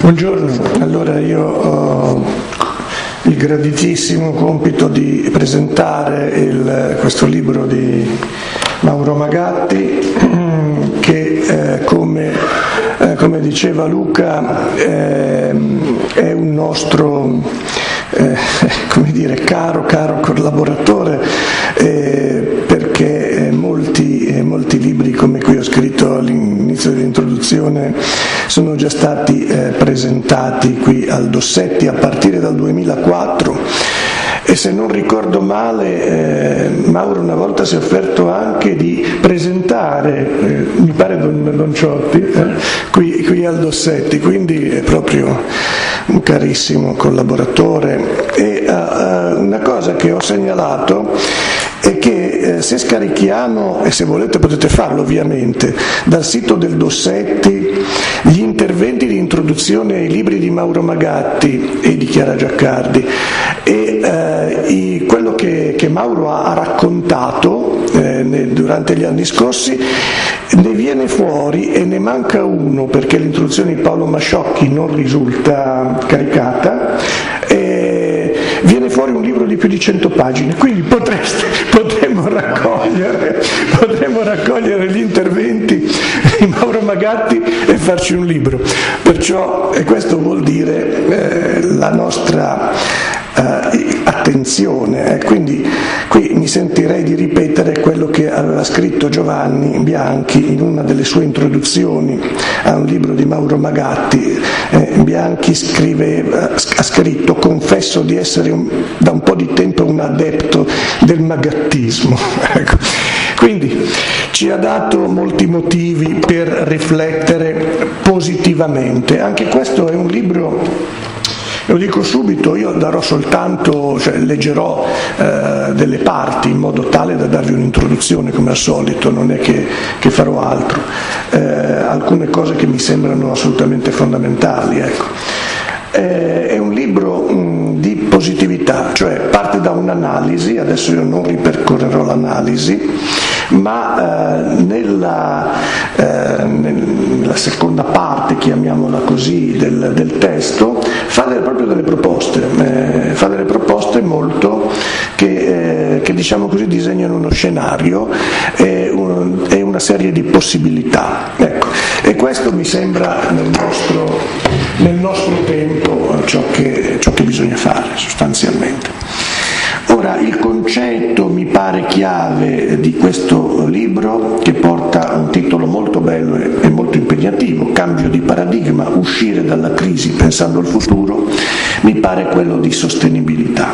Buongiorno, allora io ho il graditissimo compito di presentare questo libro di Mauro Magatti che come diceva Luca è un nostro caro collaboratore, perché molti libri come qui ho scritto all'inizio dell'introduzione sono già stati presentati qui al Dossetti a partire dal 2004. E se non ricordo male, Mauro una volta si è offerto anche di presentare, mi pare Don Ciotti, qui al Dossetti, quindi è proprio un carissimo collaboratore. E una cosa che ho segnalato è che se scarichiamo, e se volete potete farlo ovviamente, dal sito del Dossetti gli interventi di introduzione ai libri di Mauro Magatti e di Chiara Giaccardi e quello che Mauro ha raccontato durante gli anni scorsi, ne viene fuori, e ne manca uno perché l'introduzione di Paolo Masciocchi non risulta caricata, viene fuori un libro di più di 100 pagine, quindi potremmo raccogliere gli interventi di Mauro Magatti e farci un libro. Perciò, e questo vuol dire la nostra attenzione, quindi qui mi sentirei di ripetere quello che aveva scritto Giovanni Bianchi in una delle sue introduzioni a un libro di Mauro Magatti. Bianchi ha scritto: confesso di essere da un po' di tempo un adepto del magattismo. Ecco. Quindi ci ha dato molti motivi per riflettere positivamente. Anche questo è un libro, lo dico subito, io darò soltanto, leggerò delle parti in modo tale da darvi un'introduzione come al solito, non è che farò altro, alcune cose che mi sembrano assolutamente fondamentali, ecco. È un libro di positività, cioè parte da un'analisi, adesso io non ripercorrerò l'analisi, ma nella seconda parte, chiamiamola così, del testo fa proprio delle proposte molto che diciamo così disegnano uno scenario e una serie di possibilità, ecco. E questo mi sembra nel nostro tempo ciò che bisogna fare sostanzialmente. Ora, il concetto mi pare chiave di questo libro, che porta un titolo molto bello e molto impegnativo, Cambio di paradigma, uscire dalla crisi pensando al futuro, mi pare quello di sostenibilità,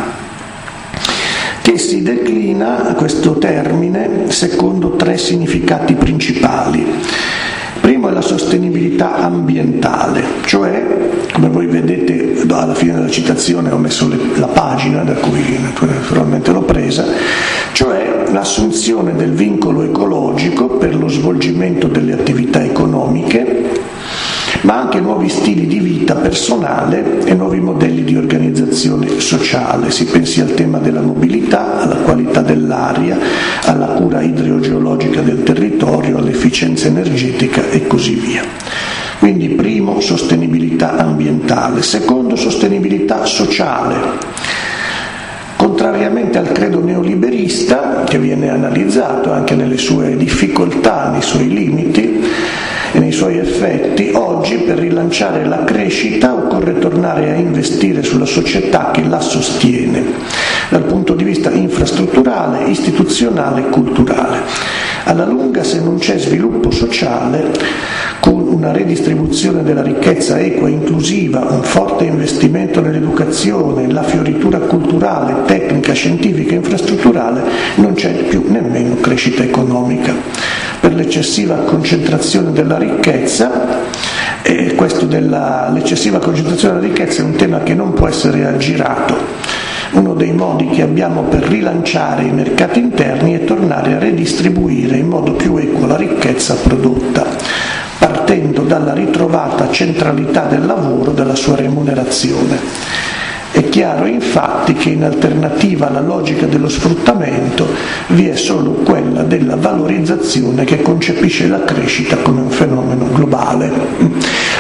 che si declina questo termine secondo 3 significati principali. Primo è la sostenibilità ambientale, cioè, come voi vedete alla fine della citazione ho messo la pagina da cui naturalmente l'ho presa, cioè l'assunzione del vincolo ecologico per lo svolgimento delle attività economiche, ma anche nuovi stili di vita personale e nuovi modelli di organizzazione sociale. Si pensi al tema della mobilità, alla qualità dell'aria, alla cura idrogeologica del territorio, all'efficienza energetica e così via. Quindi primo, sostenibilità ambientale. Secondo, sostenibilità sociale. Contrariamente al credo neoliberista, che viene analizzato anche nelle sue difficoltà, nei suoi limiti e nei suoi effetti, oggi per rilanciare la crescita occorre tornare a investire sulla società che la sostiene, dal punto di vista infrastrutturale, istituzionale e culturale. Alla lunga, se non c'è sviluppo sociale, con una redistribuzione della ricchezza equa e inclusiva, un forte investimento nell'educazione, la fioritura culturale, tecnica, scientifica e infrastrutturale, non c'è più nemmeno crescita economica. Per l'eccessiva concentrazione della ricchezza, e l'eccessiva concentrazione della ricchezza è un tema che non può essere aggirato. Uno dei modi che abbiamo per rilanciare i mercati interni è tornare a redistribuire in modo più equo la ricchezza prodotta, partendo dalla ritrovata centralità del lavoro, della sua remunerazione. È chiaro infatti che in alternativa alla logica dello sfruttamento vi è solo quella della valorizzazione che concepisce la crescita come un fenomeno globale.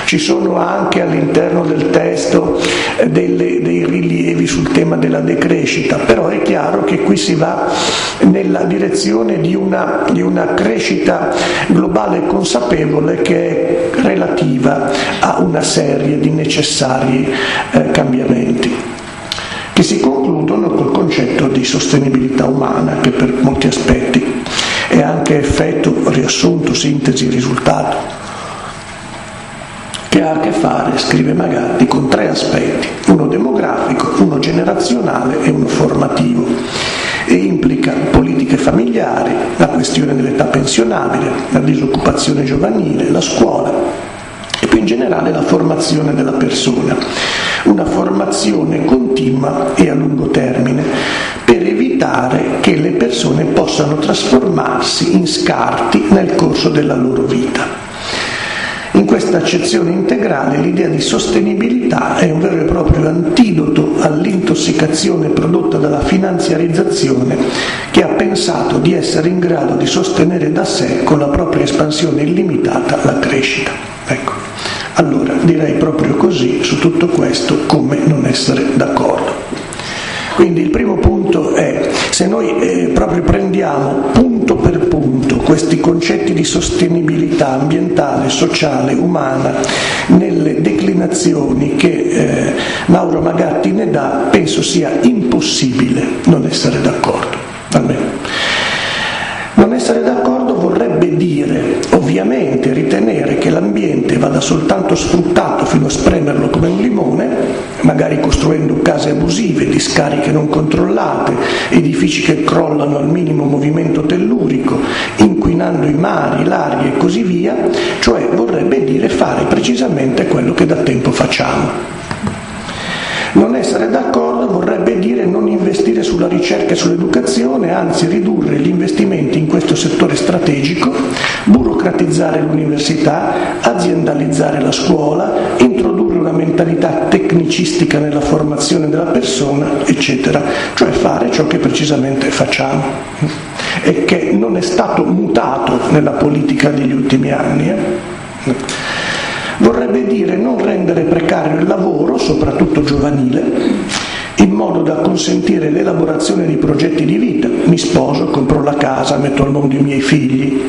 Ci sono anche all'interno del testo dei rilievi sul tema della decrescita, però è chiaro che qui si va nella direzione di una crescita globale consapevole che è relativa a una serie di necessari cambiamenti, che si concludono col concetto di sostenibilità umana, che per molti aspetti è anche effetto, riassunto, sintesi, risultato, che ha a che fare, scrive Magatti, con 3 aspetti: uno demografico, uno generazionale e uno formativo, e implica politiche familiari, la questione dell'età pensionabile, la disoccupazione giovanile, la scuola e più in generale la formazione della persona, una formazione continua e a lungo termine per evitare che le persone possano trasformarsi in scarti nel corso della loro vita. In questa accezione integrale l'idea di sostenibilità è un vero e proprio antidoto all'intossicazione prodotta dalla finanziarizzazione, che ha pensato di essere in grado di sostenere da sé con la propria espansione illimitata la crescita. Ecco, allora direi proprio così su tutto questo come non essere d'accordo. Quindi il primo punto è, se noi proprio prendiamo punto per punto questi concetti di sostenibilità ambientale, sociale, umana, nelle declinazioni che Mauro Magatti ne dà, penso sia impossibile non essere d'accordo. Almeno. Non essere d'accordo vorrebbe dire, ovviamente, ritenere che l'ambiente vada soltanto sfruttato fino a spremerlo come un limone, magari costruendo case abusive, discariche non controllate, edifici che crollano al minimo movimento tellurico, inquinando i mari, l'aria e così via, cioè vorrebbe dire fare precisamente quello che da tempo facciamo. Non essere d'accordo vorrebbe dire non investire sulla ricerca e sull'educazione, anzi ridurre gli investimenti in questo settore strategico, burocratizzare l'università, aziendalizzare la scuola, introdurre una mentalità tecnicistica nella formazione della persona, eccetera, cioè fare ciò che precisamente facciamo e che non è stato mutato nella politica degli ultimi anni. Vorrebbe dire non rendere precario il lavoro, soprattutto giovanile, in modo da consentire l'elaborazione di progetti di vita. Mi sposo, compro la casa, metto al mondo i miei figli.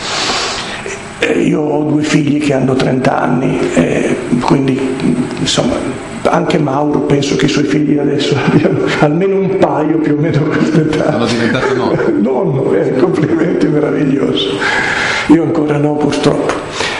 Io ho 2 figli che hanno 30 anni, quindi insomma anche Mauro penso che i suoi figli adesso abbiano almeno un paio più o meno quest'età. Sono diventato nonno. Complimenti, meraviglioso. Io ancora no, purtroppo.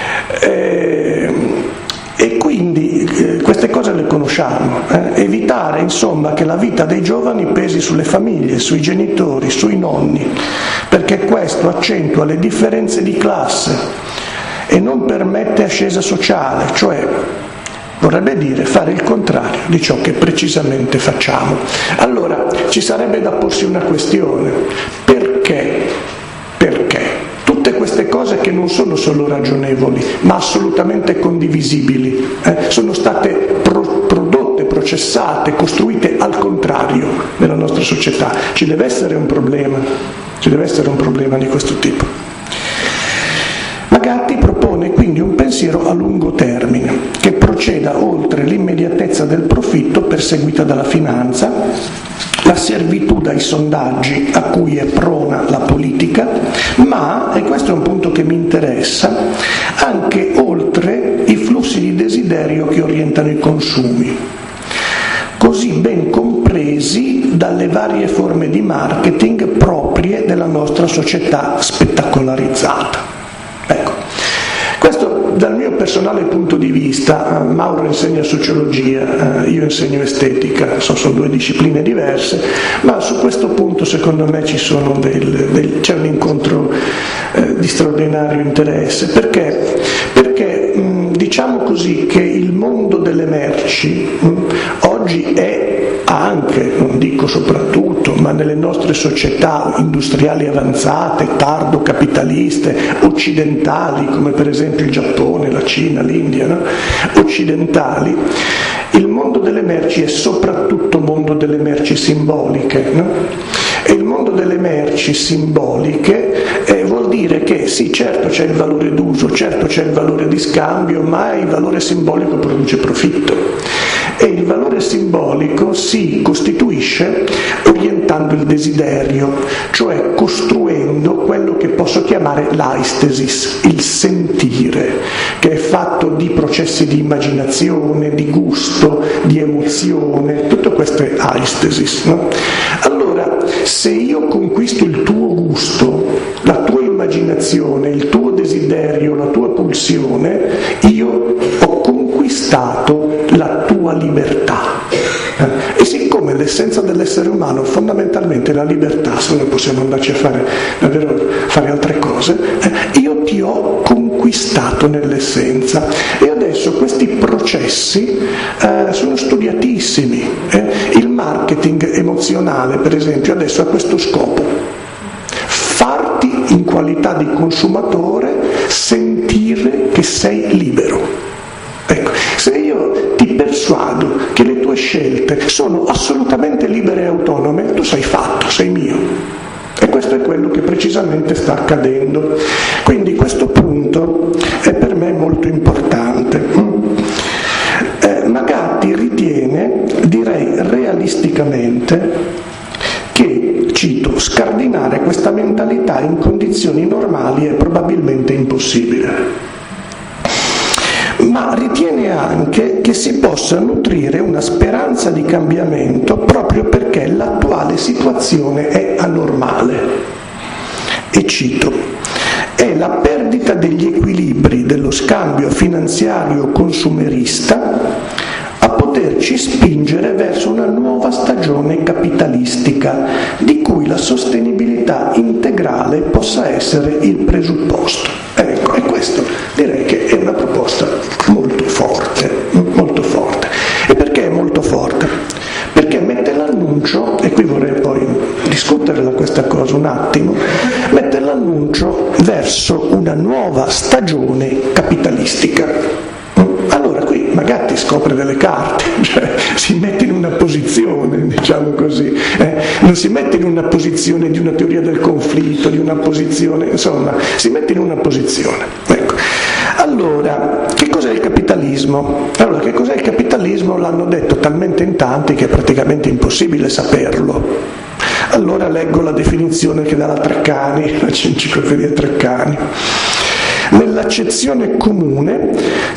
E quindi queste cose le conosciamo, evitare insomma che la vita dei giovani pesi sulle famiglie, sui genitori, sui nonni, perché questo accentua le differenze di classe e non permette ascesa sociale, cioè vorrebbe dire fare il contrario di ciò che precisamente facciamo. Allora ci sarebbe da porsi una questione: perché? Tutte queste cose che non sono solo ragionevoli, ma assolutamente condivisibili, sono state prodotte, processate, costruite al contrario nella nostra società. Ci deve essere un problema di questo tipo. Magatti propone quindi un pensiero a lungo termine, che proceda oltre l'immediatezza del profitto perseguita dalla finanza, la servitù dai sondaggi a cui è prona la politica, ma, e questo è un punto che mi interessa, anche oltre i flussi di desiderio che orientano i consumi, così ben compresi dalle varie forme di marketing proprie della nostra società spettacolarizzata. Ecco, questo dal mio personale punto di vista. Mauro insegna sociologia, io insegno estetica, sono 2 discipline diverse, ma su questo punto secondo me c'è un incontro di straordinario interesse, perché diciamo così che il mondo delle merci oggi è anche, non dico soprattutto, ma nelle nostre società industriali avanzate, tardo capitaliste, occidentali, come per esempio il Giappone, la Cina, l'India, no? Occidentali, il mondo delle merci è soprattutto mondo delle merci simboliche, no? E il mondo delle merci simboliche vuol dire che sì, certo c'è il valore d'uso, certo c'è il valore di scambio, ma il valore simbolico produce profitto. E il valore simbolico si costituisce orientando il desiderio, cioè costruendo quello che posso chiamare l'aistesis, il sentire, che è fatto di processi di immaginazione, di gusto, di emozione, tutto questo è aistesis, no? Allora, se io conquisto il tuo gusto, la tua immaginazione, il tuo desiderio, la tua pulsione, io ho conquistato la tua libertà. E siccome l'essenza dell'essere umano fondamentalmente è la libertà, se noi possiamo andarci a fare altre cose, io ti ho conquistato nell'essenza. E adesso questi processi sono studiatissimi. Il marketing emozionale, per esempio, adesso ha questo scopo: farti in qualità di consumatore sentire che sei libero. Ecco, se io ti persuado che le tue scelte sono assolutamente libere e autonome, tu sei fatto, sei mio. E questo è quello che precisamente sta accadendo. Quindi questo punto è per me molto importante. Magatti ritiene, direi realisticamente, che, cito, scardinare questa mentalità in condizioni normali è probabilmente impossibile. Ma ritiene anche che si possa nutrire una speranza di cambiamento proprio perché l'attuale situazione è anormale. E cito: è la perdita degli equilibri dello scambio finanziario consumerista a poterci spingere verso una nuova stagione capitalistica di cui la sostenibilità integrale possa essere il presupposto. Ecco, e questo direi che è una proposta molto forte, molto forte. E perché è molto forte? Perché mette l'annuncio, e qui vorrei poi discutere questa cosa un attimo, mette l'annuncio verso una nuova stagione capitalistica. Allora qui Magatti scopre delle carte, cioè si mette in una posizione, diciamo così, non si mette in una posizione di una teoria del conflitto, di una posizione, insomma, si mette in una posizione. Ecco. Allora, che cos'è il capitalismo? Allora, che cos'è il capitalismo? L'hanno detto talmente in tanti che è praticamente impossibile saperlo. Allora leggo la definizione che dà la Treccani, la enciclopedia Treccani. Nell'accezione comune,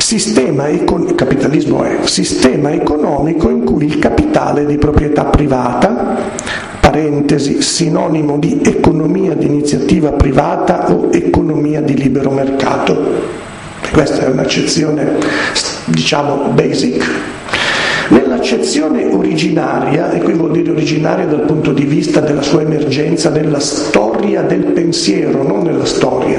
capitalismo è sistema economico in cui il capitale è di proprietà privata, parentesi, sinonimo di economia di iniziativa privata o economia di libero mercato. Questa è un'accezione, diciamo, basic. Nell'accezione originaria, e qui vuol dire originaria dal punto di vista della sua emergenza nella storia del pensiero, non nella storia,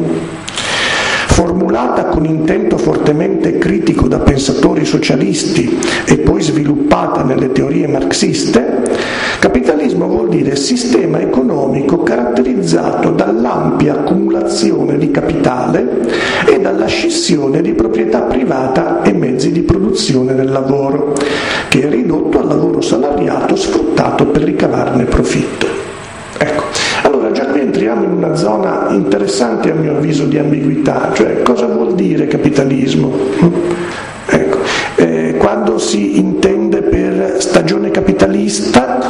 formulata con intento fortemente critico da pensatori socialisti e poi sviluppata nelle teorie marxiste, capitalismo vuol dire sistema economico caratterizzato dall'ampia accumulazione di capitale e dalla scissione di proprietà privata e mezzi di produzione del lavoro, che è ridotto al lavoro salariato sfruttato per ricavarne profitto. Ecco. Allora già qui entriamo in una zona interessante a mio avviso di ambiguità, cioè cosa vuol dire capitalismo? Ecco. Quando si intende per stagione capitalistica,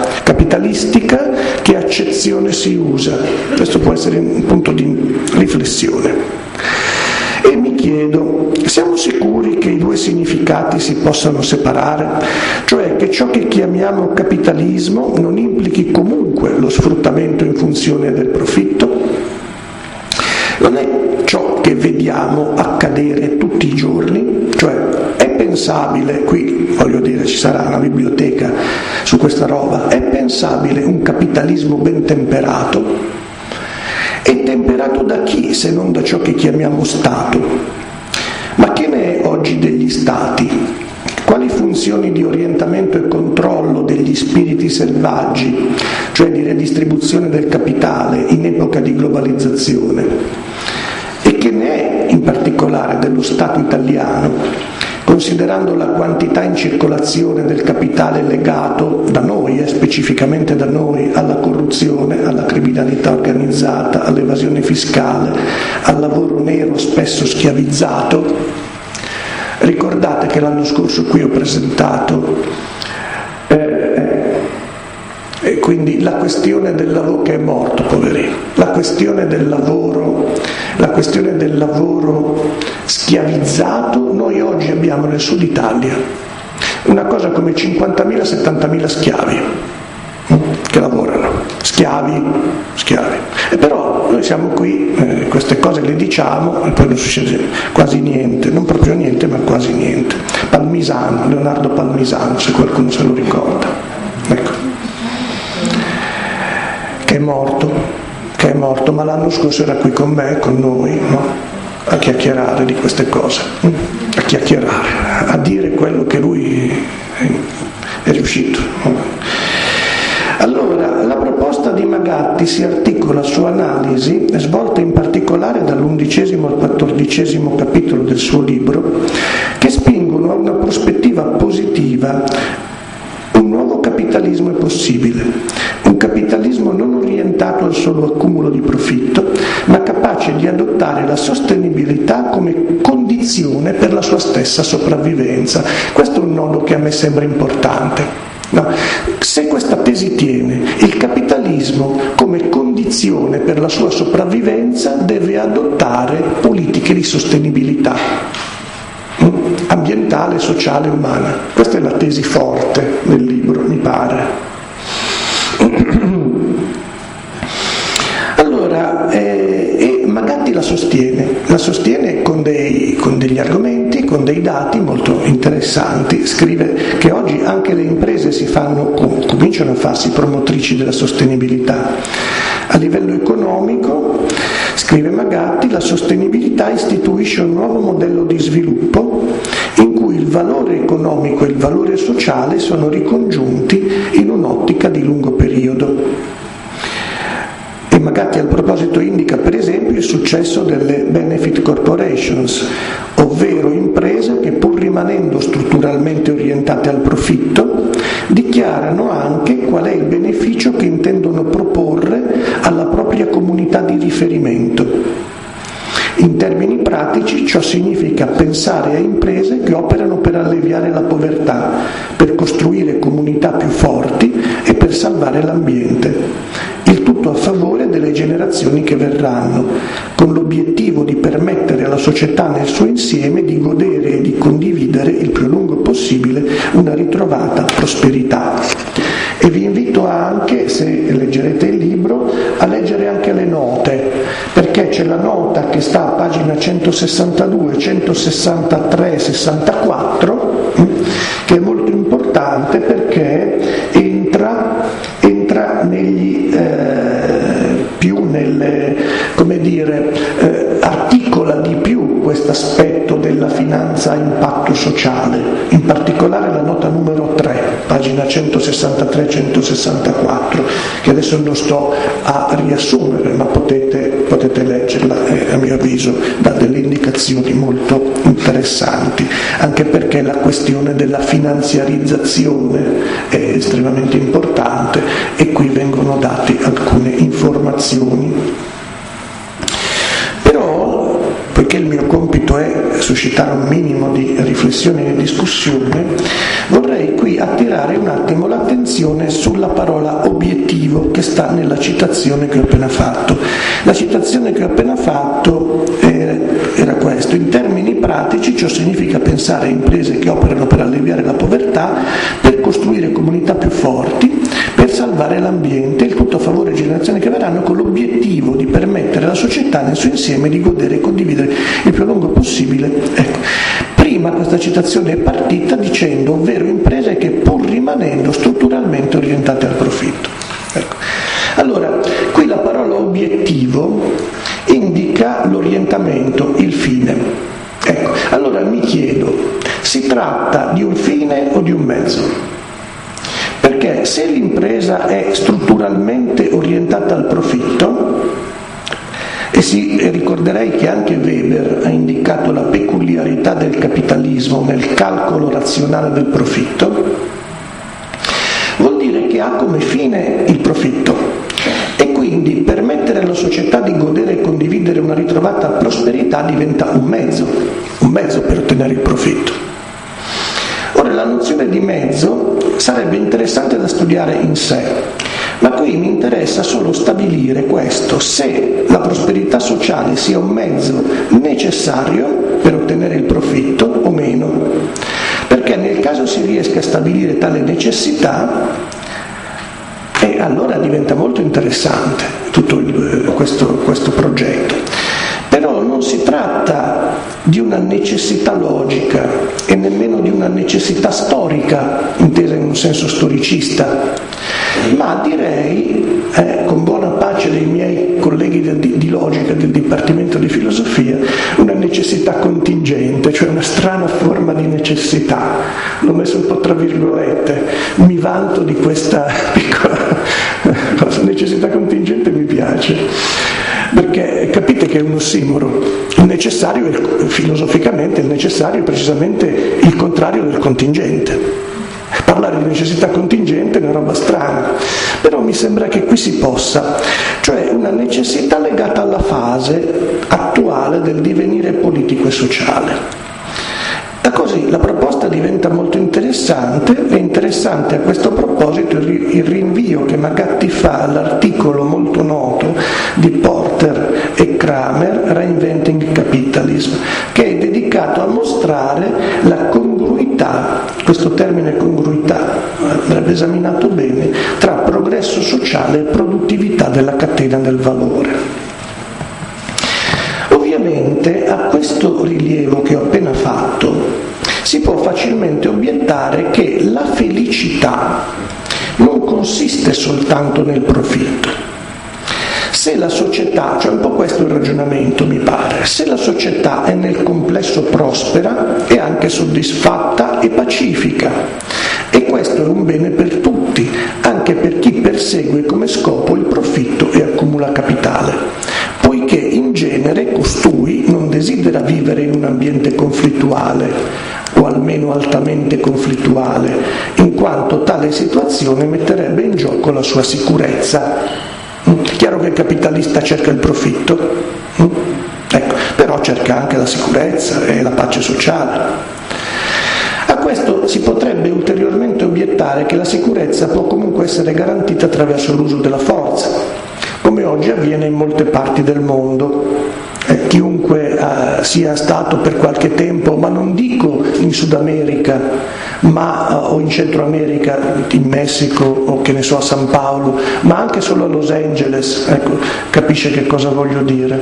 che accezione si usa? Questo può essere un punto di riflessione. E mi chiedo, siamo sicuri che i due significati si possano separare? Cioè che ciò che chiamiamo capitalismo non implichi comunque lo sfruttamento in funzione del profitto? Non è ciò che vediamo accadere tutti i giorni? Cioè è pensabile, qui voglio dire ci sarà una biblioteca su questa roba, è pensabile un capitalismo ben temperato? E temperato da chi se non da ciò che chiamiamo Stato? Ma che ne è oggi degli Stati? Quali funzioni funzioni di orientamento e controllo degli spiriti selvaggi, cioè di redistribuzione del capitale in epoca di globalizzazione, e che ne è in particolare dello Stato italiano, considerando la quantità in circolazione del capitale legato da noi, specificamente da noi, alla corruzione, alla criminalità organizzata, all'evasione fiscale, al lavoro nero spesso schiavizzato. Ricordate che l'anno scorso qui ho presentato quindi la questione del lavoro, che è morto, poverino, la questione del lavoro schiavizzato. Noi oggi abbiamo nel sud Italia una cosa come 50.000-70.000 schiavi che lavorano, schiavi, e però noi siamo qui, queste cose le diciamo e poi non succede quasi niente, non proprio niente ma quasi niente. Palmisano, Leonardo Palmisano, se qualcuno se lo ricorda, ecco, che è morto, ma l'anno scorso era qui con me, con noi, no? A chiacchierare di queste cose, a dire quello che lui è riuscito. Allora, la proposta di Magatti si articola su analisi svolte in particolare dall'11° al 14° capitolo del suo libro, che spingono a una prospettiva positiva. Un nuovo capitalismo è possibile, un capitalismo non orientato al solo accumulo di profitto, ma capace di adottare la sostenibilità come condizione per la sua stessa sopravvivenza. Questo è un nodo che a me sembra importante. No, se questa tesi tiene, il capitalismo come condizione per la sua sopravvivenza deve adottare politiche di sostenibilità ambientale, sociale, umana. Questa è la tesi forte del libro, mi pare. Allora, Magatti la sostiene con degli argomenti, con dei dati molto interessanti. Scrive che oggi anche le imprese cominciano a farsi promotrici della sostenibilità. A livello economico, scrive Magatti, la sostenibilità istituisce un nuovo modello di sviluppo in cui il valore economico e il valore sociale sono ricongiunti in un'ottica di lungo periodo. E Magatti al proposito indica per esempio il successo delle benefit corporations, ovvero imprese che pur rimanendo strutturalmente orientate al profitto, dichiarano anche qual è il beneficio che intendono proporre alla propria comunità di riferimento. In termini pratici ciò significa pensare a imprese che operano per alleviare la povertà, per costruire comunità più forti e per salvare l'ambiente. Il tutto a favore delle generazioni che verranno, con l'obiettivo di permettere alla società nel suo insieme di godere e di condividere il più a lungo possibile una ritrovata prosperità. E vi invito anche, se leggerete il libro, a leggere anche le note, perché c'è la nota che sta a pagina 162, 163, 64, che è molto importante perché entra articola di più questo aspetto della finanza a impatto sociale, in particolare la nota numero 3, pagina 163-164, che adesso non sto a riassumere, ma potete leggerla, a mio avviso dà delle indicazioni molto interessanti, anche perché la questione della finanziarizzazione è estremamente importante e qui vengono date alcune informazioni. Però, poiché il mio compito è suscitare un minimo di riflessione e discussione, vorrei qui attirare un attimo l'attenzione sulla parola obiettivo che sta nella citazione che ho appena fatto. La citazione che ho appena fatto era questo: in termini pratici ciò significa pensare a imprese che operano per alleviare la povertà, per costruire comunità più forti, per salvare l'ambiente, il tutto a favore delle generazioni che verranno, con l'obiettivo di permettere alla società nel suo insieme di godere e condividere il più a lungo possibile. Ecco. Prima questa citazione è partita dicendo ovvero imprese che pur rimanendo strutturalmente orientate al profitto. Ecco. Allora, qui la parola obiettivo indica l'orientamento, il fine. Ecco. Allora mi chiedo, Si tratta di un fine o di un mezzo? Perché se l'impresa è strutturalmente orientata al profitto, e ricorderei che anche Weber ha indicato la peculiarità del capitalismo nel calcolo razionale del profitto, vuol dire che ha come fine il profitto e quindi permettere alla società di godere e condividere una ritrovata prosperità diventa un mezzo per ottenere il profitto. Ora, la nozione di mezzo sarebbe interessante da studiare in sé, ma qui mi interessa solo stabilire questo: se la prosperità sociale sia un mezzo necessario per ottenere il profitto o meno, perché nel caso si riesca a stabilire tale necessità, e allora diventa molto interessante tutto questo progetto. Però non si tratta di una necessità logica e nemmeno di una necessità storica, intesa in un senso storicista, ma direi, con buona pace dei miei colleghi di logica del Dipartimento di Filosofia, una necessità contingente, cioè una strana forma di necessità. L'ho messo un po' tra virgolette, mi vanto di questa piccola cosa. Necessità contingente mi piace, perché capite che è un ossimoro. Il necessario, filosoficamente, il necessario è precisamente il contrario del contingente. Parlare di necessità contingente è una roba strana, però mi sembra che qui si possa, cioè una necessità legata alla fase attuale del divenire politico e sociale. E così la proposta diventa molto interessante, e interessante a questo proposito il rinvio che Magatti fa all'articolo molto noto di Porter e Kramer, Reinventing Capitalism, che è dedicato a mostrare la congruità, questo termine congruità andrebbe esaminato bene, tra progresso sociale e produttività della catena del valore. Ovviamente a questo rilievo che ho appena fatto si può facilmente obiettare che la felicità non consiste soltanto nel profitto. Se la società, cioè un po' questo è il ragionamento mi pare, se la società è nel complesso prospera è anche soddisfatta e pacifica, e questo è un bene per tutti, anche per chi persegue come scopo il profitto e accumula capitale, poiché in genere costui non desidera vivere in un ambiente conflittuale, o almeno altamente conflittuale, in quanto tale situazione metterebbe in gioco la sua sicurezza. Chiaro che il capitalista cerca il profitto, ecco, però cerca anche la sicurezza e la pace sociale. A questo si potrebbe ulteriormente obiettare che la sicurezza può comunque essere garantita attraverso l'uso della forza, come oggi avviene in molte parti del mondo. Chiunque sia stato per qualche tempo, ma non dico in Sud America, o in Centro America, in Messico o che ne so a San Paolo, ma anche solo a Los Angeles, ecco, capisce che cosa voglio dire.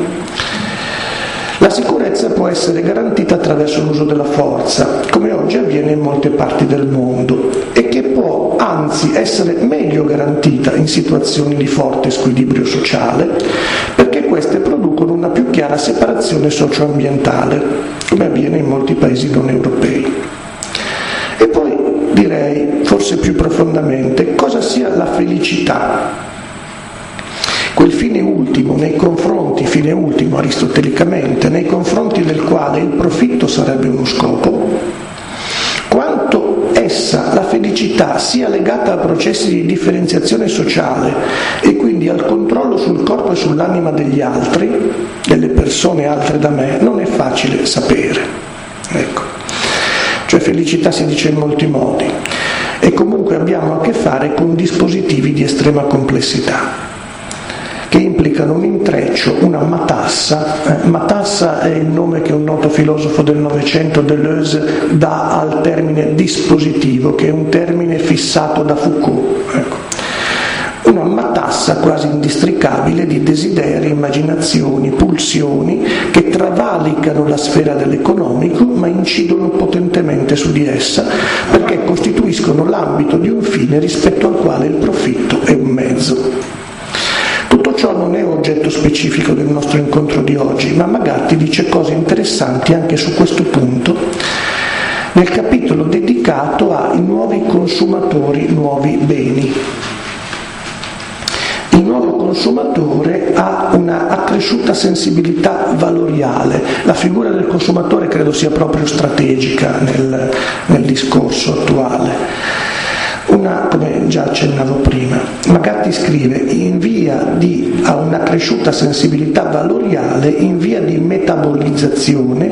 La sicurezza può essere garantita attraverso l'uso della forza, come oggi avviene in molte parti del mondo, e che può anzi essere meglio garantita in situazioni di forte squilibrio sociale, perché queste producono una più chiara separazione socio-ambientale, come avviene in molti paesi non europei. E poi direi, forse più profondamente, cosa sia la felicità. Quel fine ultimo aristotelicamente, nei confronti del quale il profitto sarebbe uno scopo, quanto essa, la felicità, sia legata a processi di differenziazione sociale e quindi al controllo sul corpo e sull'anima degli altri, delle persone altre da me, non è facile sapere. Ecco. Cioè felicità si dice in molti modi, e comunque abbiamo a che fare con dispositivi di estrema complessità, che implicano un intreccio, una matassa. Matassa è il nome che un noto filosofo del Novecento, Deleuze, dà al termine dispositivo, che è un termine fissato da Foucault. Ecco. Una matassa quasi indistricabile di desideri, immaginazioni, pulsioni che travalicano la sfera dell'economico ma incidono potentemente su di essa, perché costituiscono l'ambito di un fine rispetto al quale il profitto è un mezzo. Tutto ciò non è oggetto specifico del nostro incontro di oggi, ma Magatti dice cose interessanti anche su questo punto, nel capitolo dedicato ai nuovi consumatori, nuovi beni. Il nuovo consumatore ha una accresciuta sensibilità valoriale. La figura del consumatore credo sia proprio strategica nel discorso attuale. Come già accennavo prima, Magatti scrive ha una cresciuta sensibilità valoriale in via di metabolizzazione,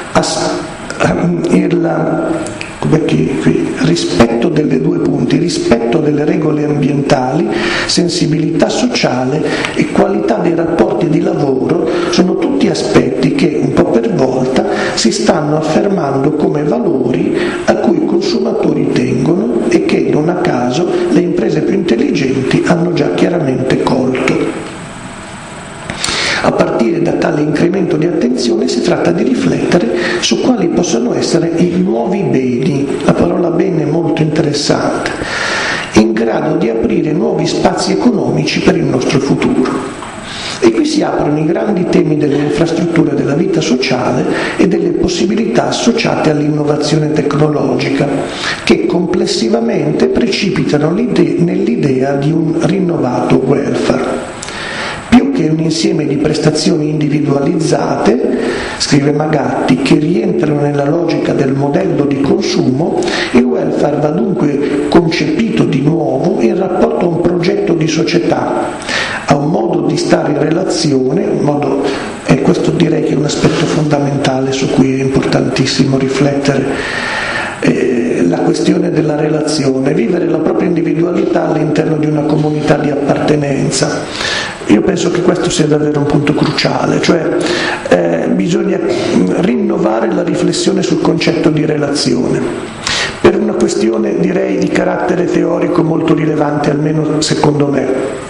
rispetto delle due punti, rispetto delle regole ambientali, sensibilità sociale e qualità dei rapporti di lavoro sono tutti aspetti che un po' per volta si stanno affermando come valori a cui i consumatori tengono e che non a caso le imprese più intelligenti hanno già chiaramente colto. A partire da tale incremento di attenzione si tratta di riflettere su quali possono essere i nuovi beni, la parola bene è molto interessante, in grado di aprire nuovi spazi economici per il nostro futuro. E qui si aprono i grandi temi delle infrastrutture della vita sociale e delle possibilità associate all'innovazione tecnologica, che complessivamente precipitano nell'idea di un rinnovato welfare. Che un insieme di prestazioni individualizzate, scrive Magatti, che rientrano nella logica del modello di consumo, il welfare va dunque concepito di nuovo in rapporto a un progetto di società, a un modo di stare in relazione, e questo direi che è un aspetto fondamentale su cui è importantissimo riflettere, la questione della relazione, vivere la propria individualità all'interno di una comunità di appartenenza. Io penso che questo sia davvero un punto cruciale, cioè bisogna rinnovare la riflessione sul concetto di relazione, per una questione direi di carattere teorico molto rilevante, almeno secondo me.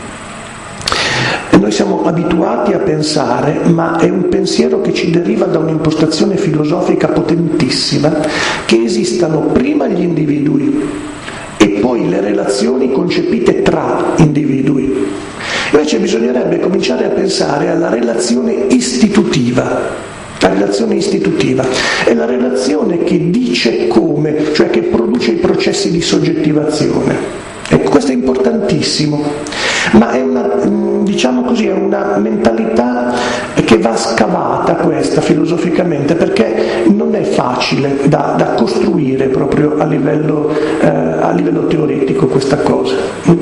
Noi siamo abituati a pensare, ma è un pensiero che ci deriva da un'impostazione filosofica potentissima, che esistano prima gli individui e poi le relazioni concepite tra individui. Invece bisognerebbe cominciare a pensare alla relazione istitutiva. La relazione istitutiva è la relazione che dice come, cioè che produce i processi di soggettivazione. Ecco, questo è importantissimo, ma è una mentalità che va scavata questa filosoficamente, perché non è facile da costruire proprio a livello teoretico questa cosa.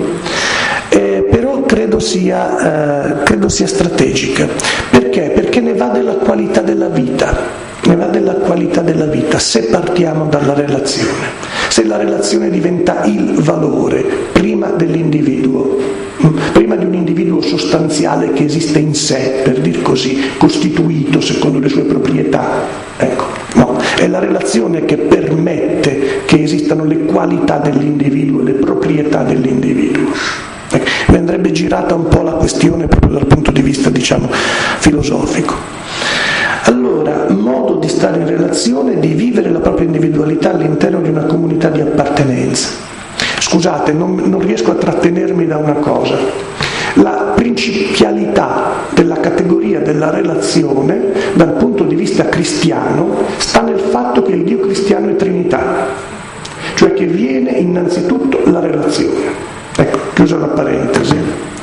Però credo sia strategica. Perché? Perché ne va della qualità della vita, se partiamo dalla relazione, se la relazione diventa il valore prima dell'individuo, prima di un individuo sostanziale che esiste in sé, per dir così, costituito secondo le sue proprietà. Ecco, no, è la relazione che permette che esistano le qualità dell'individuo, le proprietà dell'individuo. Mi andrebbe girata un po' la questione proprio dal punto di vista, filosofico. Allora, modo di stare in relazione, di vivere la propria individualità all'interno di una comunità di appartenenza. Scusate, non riesco a trattenermi da una cosa. La principialità della categoria della relazione, dal punto di vista cristiano, sta nel fatto che il Dio cristiano è Trinità, cioè che viene innanzitutto la relazione. Ecco, chiusa la parentesi.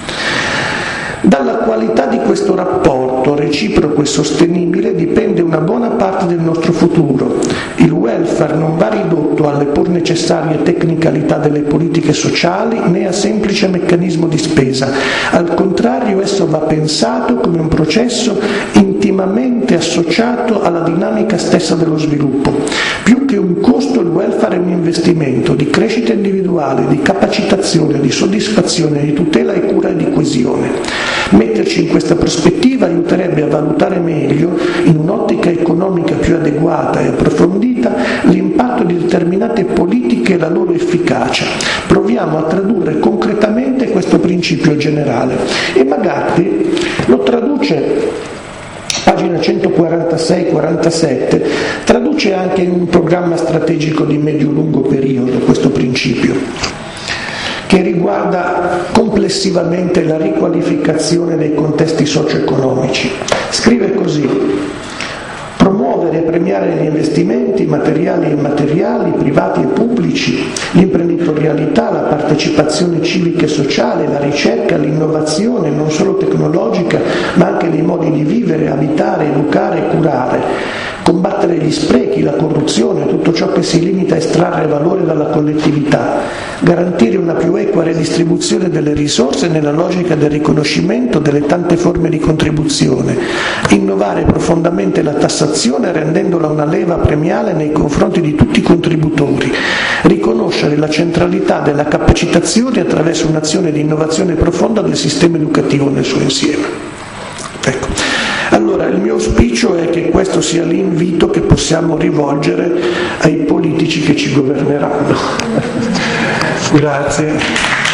Dalla qualità di questo rapporto reciproco e sostenibile dipende una buona parte del nostro futuro. Il welfare non va ridotto alle pur necessarie tecnicalità delle politiche sociali né a semplice meccanismo di spesa. Al contrario, esso va pensato come un processo intimamente associato alla dinamica stessa dello sviluppo. Più che un costo, il welfare è un investimento di crescita individuale, di capacitazione, di soddisfazione, di tutela e cura e di coesione. Metterci in questa prospettiva aiuterebbe a valutare meglio, in un'ottica economica più adeguata e approfondita, l'impatto di determinate politiche e la loro efficacia. Proviamo a tradurre concretamente questo principio generale. E Magatti lo traduce, pagina 146-47, traduce anche in un programma strategico di medio-lungo periodo questo principio, che riguarda complessivamente la riqualificazione dei contesti socio-economici. Scrive così: promuovere premiare gli investimenti materiali e immateriali, privati e pubblici, l'imprenditorialità, la partecipazione civica e sociale, la ricerca, l'innovazione non solo tecnologica ma anche dei modi di vivere, abitare, educare e curare, combattere gli sprechi, la corruzione, tutto ciò che si limita a estrarre valore dalla collettività, garantire una più equa redistribuzione delle risorse nella logica del riconoscimento delle tante forme di contribuzione, innovare profondamente la tassazione rendendola una leva premiale nei confronti di tutti i contributori, riconoscere la centralità della capacitazione attraverso un'azione di innovazione profonda del sistema educativo nel suo insieme. Ecco. Allora, il mio auspicio è che questo sia l'invito che possiamo rivolgere ai politici che ci governeranno. Grazie.